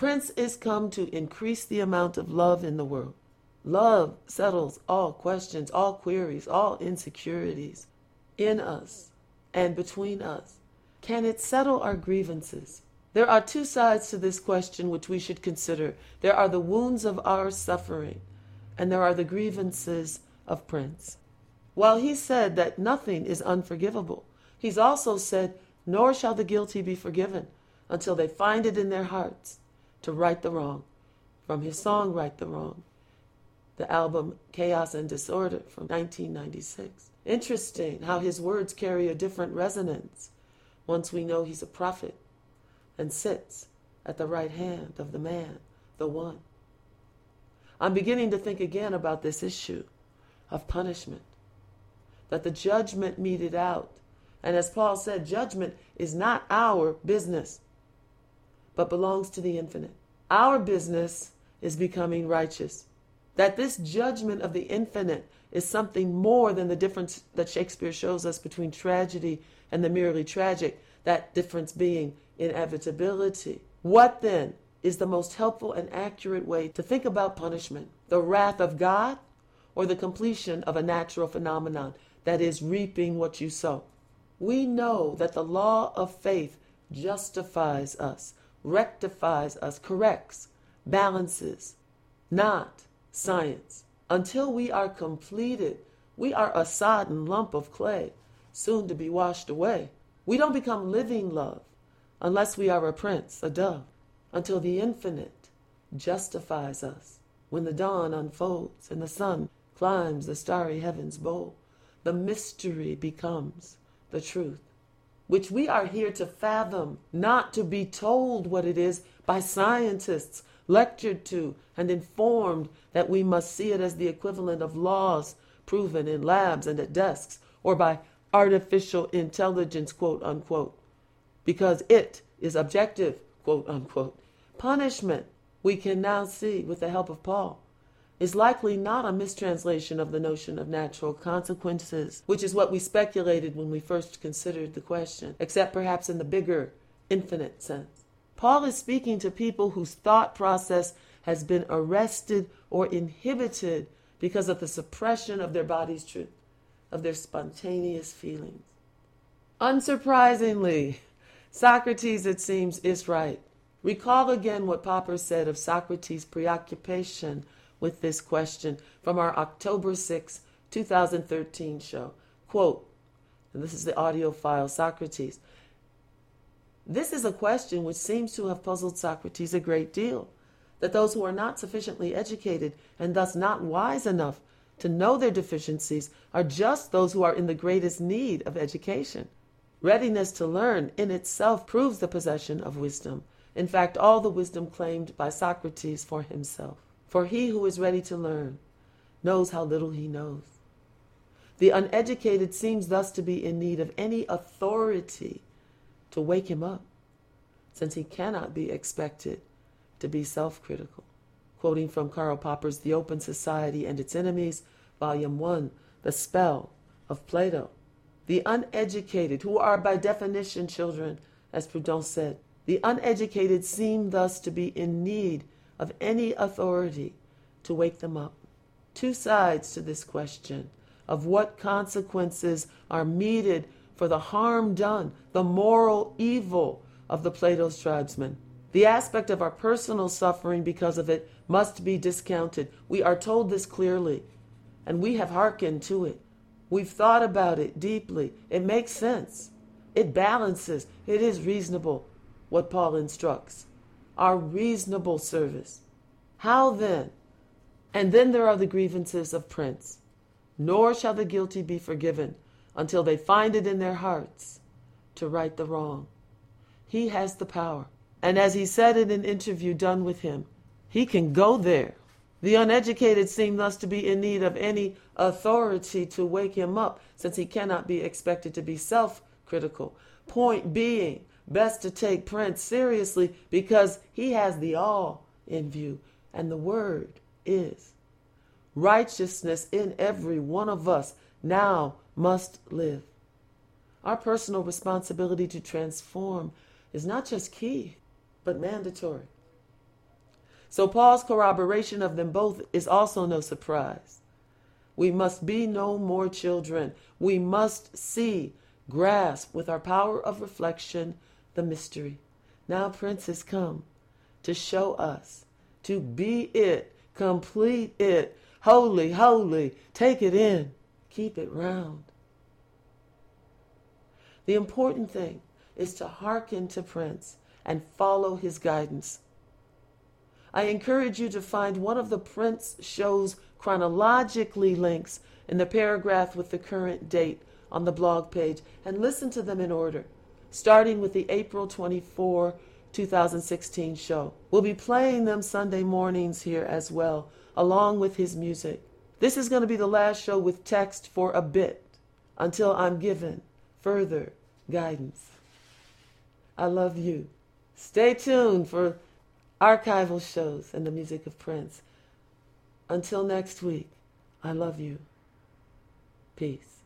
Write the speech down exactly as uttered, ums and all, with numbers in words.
Prince is come to increase the amount of love in the world. Love settles all questions, all queries, all insecurities in us and between us. Can it settle our grievances? There are two sides to this question which we should consider. There are the wounds of our suffering, and there are the grievances of Prince. While he said that nothing is unforgivable, he's also said, nor shall the guilty be forgiven until they find it in their hearts to right the wrong. From his song, Right the Wrong, the album Chaos and Disorder from nineteen ninety-six. Interesting how his words carry a different resonance once we know he's a prophet and sits at the right hand of the man, the one. I'm beginning to think again about this issue of punishment, that the judgment meted out. And as Paul said, judgment is not our business, but belongs to the infinite. Our business is becoming righteous. That this judgment of the infinite is something more than the difference that Shakespeare shows us between tragedy and the merely tragic, that difference being inevitability. What then is the most helpful and accurate way to think about punishment? The wrath of God or the completion of a natural phenomenon, that is, reaping what you sow? We know that the law of faith justifies us, rectifies us, corrects, balances, not science. Until we are completed, we are a sodden lump of clay, soon to be washed away. We don't become living love unless we are a prince, a dove, until the infinite justifies us. When the dawn unfolds and the sun climbs the starry heaven's bowl, the mystery becomes the truth, which we are here to fathom, not to be told what it is by scientists, lectured to and informed that we must see it as the equivalent of laws proven in labs and at desks, or by artificial intelligence, quote unquote, because it is objective, quote unquote. Punishment, we can now see with the help of Paul, is likely not a mistranslation of the notion of natural consequences, which is what we speculated when we first considered the question, except perhaps in the bigger, infinite sense. Paul is speaking to people whose thought process has been arrested or inhibited because of the suppression of their body's truth, of their spontaneous feelings. Unsurprisingly, Socrates, it seems, is right. Recall again what Popper said of Socrates' preoccupation with this question from our October sixth, two thousand thirteen show. Quote, and this is the audio file, Socrates. This is a question which seems to have puzzled Socrates a great deal, that those who are not sufficiently educated and thus not wise enough to know their deficiencies are just those who are in the greatest need of education. Readiness to learn in itself proves the possession of wisdom. In fact, all the wisdom claimed by Socrates for himself. For he who is ready to learn knows how little he knows. The uneducated seems thus to be in need of any authority to wake him up, since he cannot be expected to be self-critical. Quoting from Karl Popper's The Open Society and Its Enemies, Volume one, The Spell of Plato. The uneducated, who are by definition children, as Proudhon said, the uneducated seem thus to be in need of any authority to wake them up. Two sides to this question of what consequences are meted for the harm done, the moral evil of the Plato's tribesmen. The aspect of our personal suffering because of it must be discounted. We are told this clearly, and we have hearkened to it. We've thought about it deeply. It makes sense. It balances. It is reasonable, what Paul instructs. Our reasonable service. How then? And then there are the grievances of Prince. Nor shall the guilty be forgiven until they find it in their hearts to right the wrong. He has the power. And as he said in an interview done with him, he can go there. The uneducated seem thus to be in need of any authority to wake him up, since he cannot be expected to be self-critical. Point being, best to take Prince seriously because he has the all in view. And the word is righteousness in every one of us now must live. Our personal responsibility to transform is not just key, but mandatory. So Paul's corroboration of them both is also no surprise. We must be no more children. We must see, grasp with our power of reflection the mystery. Now Prince has come to show us, to be it, complete it, holy, holy, take it in, keep it round. The important thing is to hearken to Prince and follow his guidance. I encourage you to find one of the Prince show's chronologically links in the paragraph with the current date on the blog page and listen to them in order, starting with the April twenty-fourth, two thousand sixteen show. We'll be playing them Sunday mornings here as well, along with his music. This is going to be the last show with text for a bit, until I'm given further guidance. I love you. Stay tuned for archival shows and the music of Prince. Until next week, I love you. Peace.